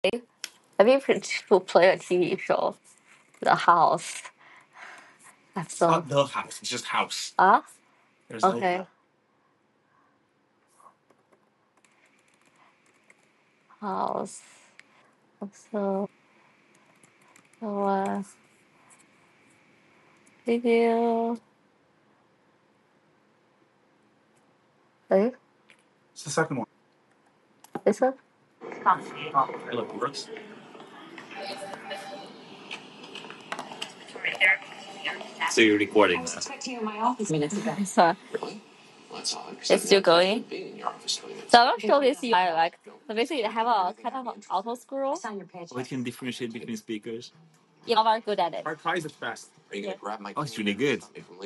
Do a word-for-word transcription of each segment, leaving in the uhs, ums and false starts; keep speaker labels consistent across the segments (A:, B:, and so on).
A: Have you ever to play a T V show, The House? That's so. Not The House. It's just House. Ah. There's okay. No house. So, so uh, video. Hey, it's the second one. This one? It look works. So you're recording that? Sorry. It's still going. So I'm not sure this I like. So basically, I have a kind of auto scroll. We can differentiate between speakers. I'm very good at it. Our prize is best. Oh, it's really good.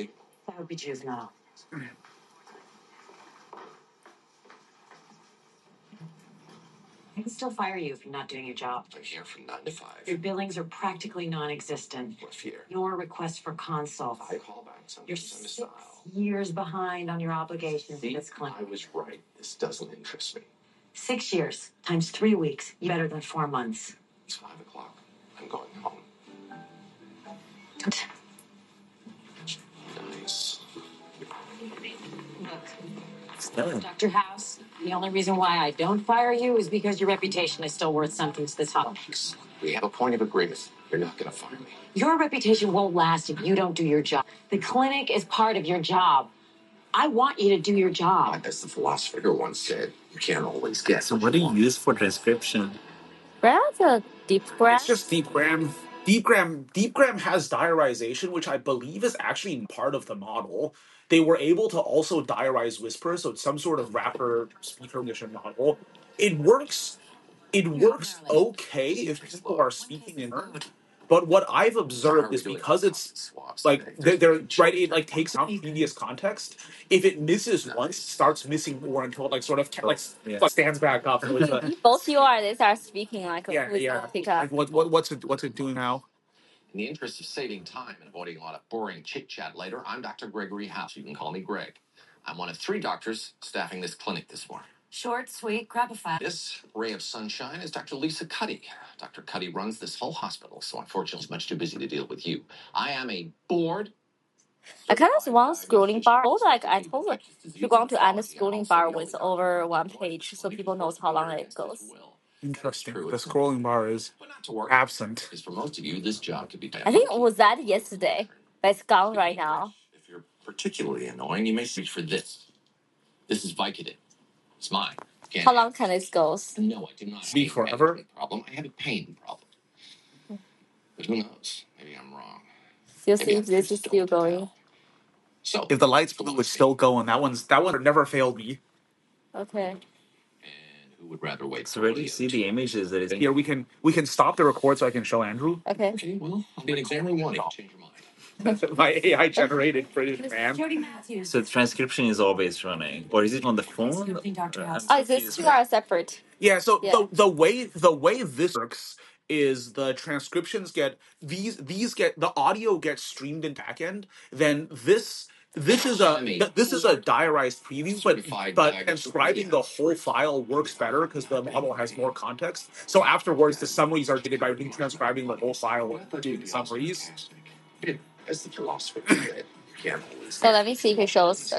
A: Yeah. So what do you use for transcription? That's a deep breath. It's just DeepGram. DeepGram. DeepGram has diarization, which I believe is actually part of the model. They were able to also diarize Whisper, so it's some sort of rapper speaker recognition model. It works. It works okay if people are speaking in turn. But what I've observed is because it's like they're, they're right, it like takes out previous context. If it misses once, it starts missing more until it like sort of like, yeah. like stands back up. And with the, both you are they start speaking like yeah, yeah. Like what what what's it what's it doing now? I kind of want a scrolling bar. Like I told her, you're going to add a scrolling bar with over one page, so people knows how long it goes. Interesting. The scrolling bar is absent. I think it was that yesterday, but it's gone right now. How long can this go? Forever. You'll see if this is still going. If the lights blue, it's still going. That one's that one never failed me. Okay. So where do you see the images that is here? We can we can stop the record so I can show Andrew. Okay. My A I generated British man. So the transcription is always running, or is it on the phone? Oh, these two are separate. Yeah. So yeah. the the way the way this works is the transcriptions get these these get the audio gets streamed in backend. Then this this is a th- this is a diarized preview, but but transcribing the whole file works better because the model has more context. So afterwards, the summaries are did by transcribing the whole file doing summaries. So let me see if it shows.